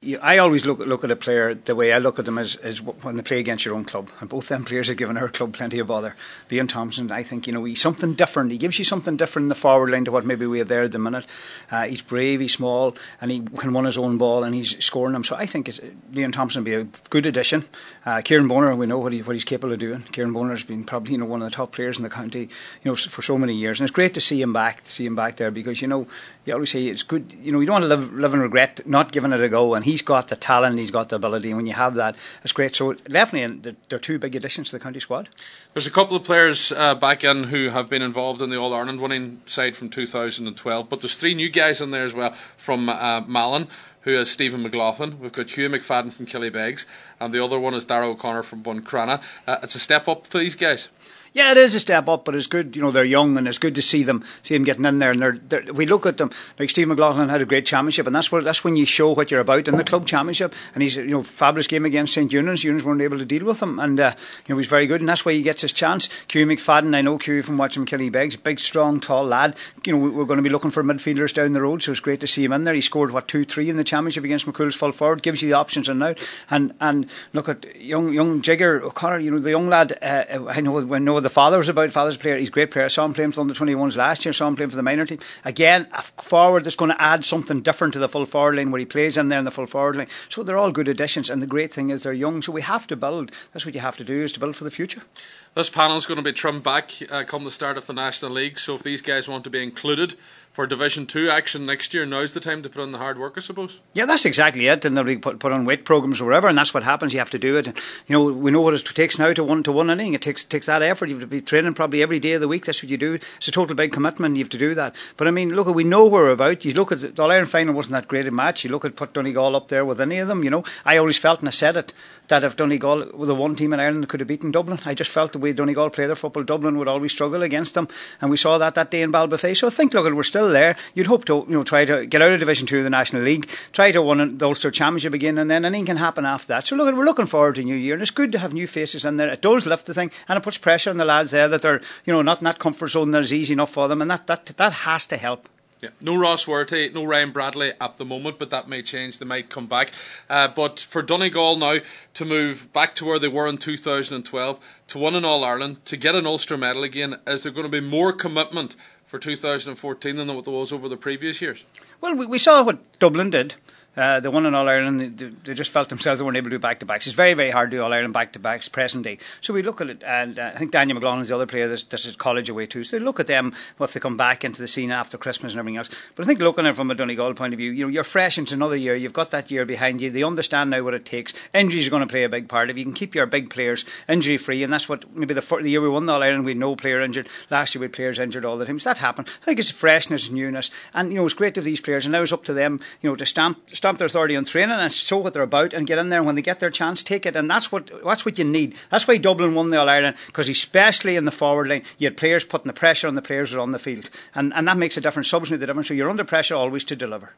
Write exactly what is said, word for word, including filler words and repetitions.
you, I always look look at a player the way I look at them is, is when they play against your own club, and both them players have given our club plenty of bother. Liam Thompson, I think, you know, he's something different. He gives you something different in the forward line to what maybe we have there at the minute. Uh, he's brave, he's small, and he can run his own ball, and he's scoring them. So I think it's, Liam Thompson will be a good addition. Uh, Kieran Bonner, we know what, he, what he's capable of doing. Kieran Bonner has been probably, you know, one of the top players in the county, you know, for so many years, and it's great to see him back, to see him back there, because, you know, you always say it's good, you know, you don't want to live, live in regret not giving it a go, and he's got the talent, he's got the ability, and when you have that, it's great. So definitely they're two big additions to the county squad. There's a couple of players uh, back in who have been involved in the All-Ireland winning side from two thousand twelve, but there's three new guys in there as well from uh, Malin, who is Stephen McLaughlin. We've got Hugh McFadden from Killybegs, and the other one is Darragh O'Connor from Buncrana. Uh, it's a step up for these guys. Yeah, it is a step up, but it's good, you know, they're young, and it's good to see them see them getting in there. And they're, they're, we look at them, like Steve McLaughlin had a great championship, and that's where that's when you show what you're about in the club championship. And he's, you know, fabulous game against St Eunan's. Eunan's weren't able to deal with him, and uh, you know, he's very good, and that's why he gets his chance. Q McFadden, I know Q from watching Killybegs, big, strong, tall lad. You know, we're going to be looking for midfielders down the road, so it's great to see him in there. He scored what two, three in the championship against McCool's full forward, gives you the options and now. And and look at young young Jigger O'Connor, you know, the young lad. Uh, I know I know the father was about. Father's player, he's a great player. I saw him playing for the under twenty-ones last year, saw him playing for the minor team. Again, a forward that's going to add something different to the full forward line, where he plays in there in the full forward line. So they're all good additions, and the great thing is they're young, so we have to build. That's what you have to do, is to build for the future. This panel is going to be trimmed back uh, come the start of the National League, so if these guys want to be included for Division two action next year, now's the time to put in the hard work, I suppose. Yeah, that's exactly it, and they'll be put, put on weight programmes or whatever, and that's what happens. You have to do it. And, you know, we know what it takes now to one to one inning. It takes takes that effort. You have to be training probably every day of the week. That's what you do. It's a total big commitment. You have to do that. But I mean, look, we know where we're about. You look at the All-Ireland final wasn't that great a match. You look at put Donegal up there with any of them. You know, I always felt, and I said it, that if Donegal were the one team in Ireland that could have beaten Dublin, I just felt the way Donegal play their football, Dublin would always struggle against them, and we saw that that day in Balbafay. So I think, look, we're still there. You'd hope to, you know, try to get out of Division two of the National League, try to win the Ulster Championship again, and then anything can happen after that. So look, we're looking forward to New Year, and it's good to have new faces in there. It does lift the thing, and it puts pressure on the lads there that they're, you know, not in that comfort zone that is easy enough for them, and that that that has to help. Yeah. No Ross Werty, no Ryan Bradley at the moment, but that may change. They might come back. Uh, but for Donegal now to move back to where they were in two thousand twelve, to win an All-Ireland, to get an Ulster medal again, is there going to be more commitment for two thousand fourteen than what there was over the previous years? Well, we, we saw what Dublin did. Uh, they won in All-Ireland, they, they just felt themselves they weren't able to do back-to-backs. It's very, very hard to do All-Ireland back-to-backs present day. So we look at it, and uh, I think Daniel McLaughlin is the other player that's, that's at college away too. So they look at them, well, if they come back into the scene after Christmas and everything else. But I think looking at it from a Donegal point of view, you know, you're fresh into another year, you've got that year behind you, they understand now what it takes. Injuries are going to play a big part. If you can keep your big players injury-free, and that's what, maybe the, the year we won the All-Ireland, we had no player injured. Last year we had players injured all the time. So that happened. I think it's freshness, newness, and, you know, it's great to have these players, and now it's up to them, you know, to stamp, stamp their authority on training and show what they're about and get in there, and when they get their chance, take it. And that's what that's what you need. That's why Dublin won the All-Ireland, because especially in the forward line you had players putting the pressure on the players who are on the field, and, and that makes a difference, subs make the difference. So you're under pressure always to deliver.